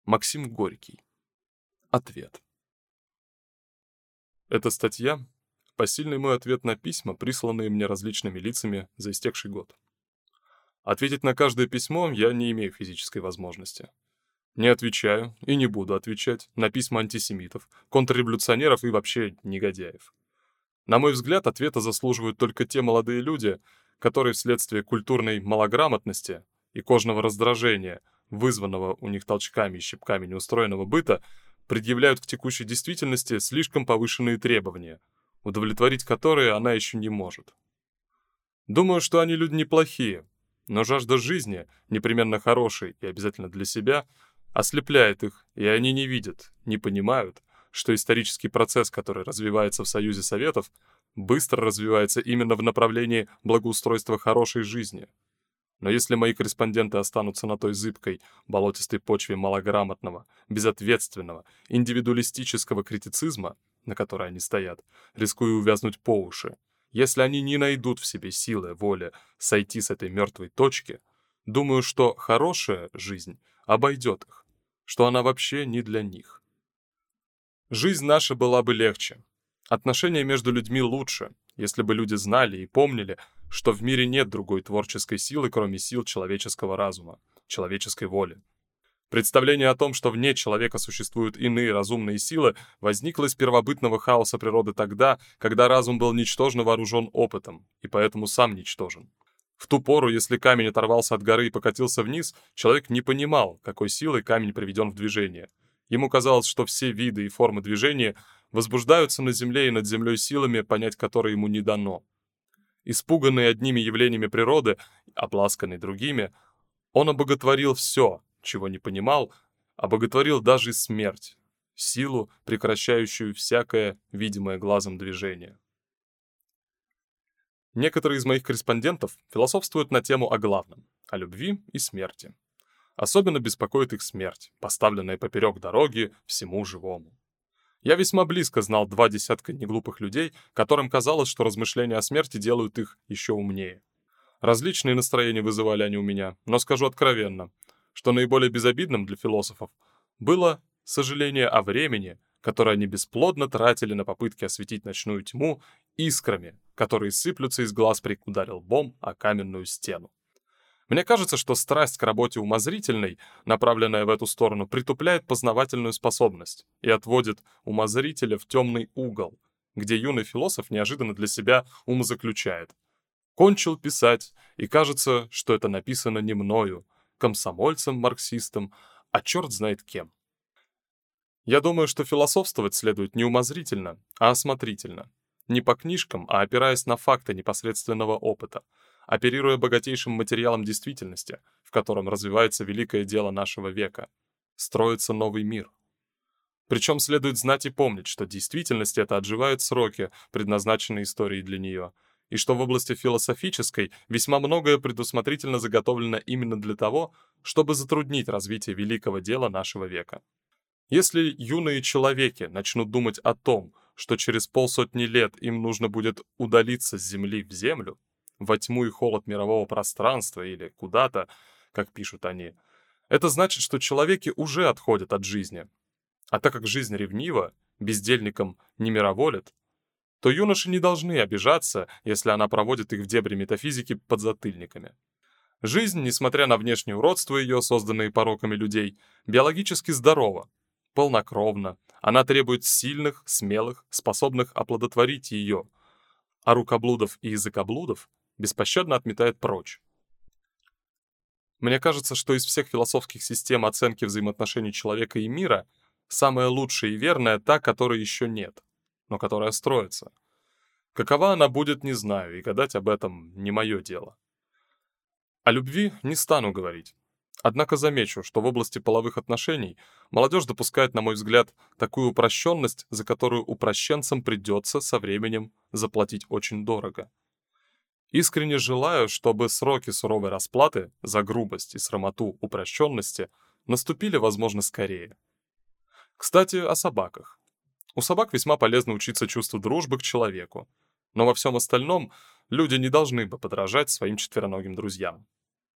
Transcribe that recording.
Максим Горький. Ответ. Эта статья — посильный мой ответ на письма, присланные мне различными лицами за истекший год. Ответить на каждое письмо я не имею физической возможности. Не отвечаю и не буду отвечать на письма антисемитов, контрреволюционеров и вообще негодяев. На мой взгляд, ответа заслуживают только те молодые люди, которые вследствие культурной малограмотности и кожного раздражения, вызванного у них толчками и щипками неустроенного быта, предъявляют к текущей действительности слишком повышенные требования, удовлетворить которые она еще не может. Думаю, что они люди неплохие, но жажда жизни, непременно хорошей и обязательно для себя, ослепляет их, и они не видят, не понимают, что исторический процесс, который развивается в Союзе Советов, быстро развивается именно в направлении благоустройства хорошей жизни. Но если мои корреспонденты останутся на той зыбкой, болотистой почве малограмотного, безответственного, индивидуалистического критицизма, на которой они стоят, рискуя увязнуть по уши, если они не найдут в себе силы, воли сойти с этой мертвой точки, думаю, что хорошая жизнь обойдет их, что она вообще не для них. Жизнь наша была бы легче. Отношения между людьми лучше, если бы люди знали и помнили, что в мире нет другой творческой силы, кроме сил человеческого разума, человеческой воли. Представление о том, что вне человека существуют иные разумные силы, возникло из первобытного хаоса природы тогда, когда разум был ничтожно вооружен опытом, и поэтому сам ничтожен. В ту пору, если камень оторвался от горы и покатился вниз, человек не понимал, какой силой камень приведен в движение. Ему казалось, что все виды и формы движения возбуждаются на земле и над землей силами, понять которые ему не дано. Испуганный одними явлениями природы, обласканный другими, он обоготворил все, чего не понимал, обоготворил даже и смерть, силу, прекращающую всякое видимое глазом движение. Некоторые из моих корреспондентов философствуют на тему о главном, о любви и смерти. Особенно беспокоит их смерть, поставленная поперек дороги всему живому. Я весьма близко знал 20 неглупых людей, которым казалось, что размышления о смерти делают их еще умнее. Различные настроения вызывали они у меня, но скажу откровенно, что наиболее безобидным для философов было сожаление о времени, которое они бесплодно тратили на попытки осветить ночную тьму искрами, которые сыплются из глаз при ударе лбом о каменную стену. Мне кажется, что страсть к работе умозрительной, направленная в эту сторону, притупляет познавательную способность и отводит умозрителя в темный угол, где юный философ неожиданно для себя умозаключает. Кончил писать, и кажется, что это написано не мною, комсомольцем, марксистом, а черт знает кем. Я думаю, что философствовать следует не умозрительно, а осмотрительно. Не по книжкам, а опираясь на факты непосредственного опыта, оперируя богатейшим материалом действительности, в котором развивается великое дело нашего века. Строится новый мир. Причем следует знать и помнить, что действительность эта отживает сроки, предназначенные историей для нее, и что в области философической весьма многое предусмотрительно заготовлено именно для того, чтобы затруднить развитие великого дела нашего века. Если юные человеки начнут думать о том, что через полсотни лет им нужно будет удалиться с Земли в Землю, во тьму и холод мирового пространства или куда-то, как пишут они, это значит, что человеки уже отходят от жизни. А так как жизнь ревнива, бездельникам не мироволит, то юноши не должны обижаться, если она проводит их в дебри метафизики подзатыльниками. Жизнь, несмотря на внешнее уродство ее, созданные пороками людей, биологически здорова, полнокровна, она требует сильных, смелых, способных оплодотворить ее, а рукоблудов и языкоблудов беспощадно отметает прочь. Мне кажется, что из всех философских систем оценки взаимоотношений человека и мира самая лучшая и верная та, которой еще нет, но которая строится. Какова она будет, не знаю, и гадать об этом не мое дело. О любви не стану говорить. Однако замечу, что в области половых отношений молодежь допускает, на мой взгляд, такую упрощенность, за которую упрощенцам придется со временем заплатить очень дорого. Искренне желаю, чтобы сроки суровой расплаты за грубость и срамоту упрощенности наступили, возможно, скорее. Кстати, о собаках. У собак весьма полезно учиться чувству дружбы к человеку, но во всем остальном люди не должны бы подражать своим четвероногим друзьям.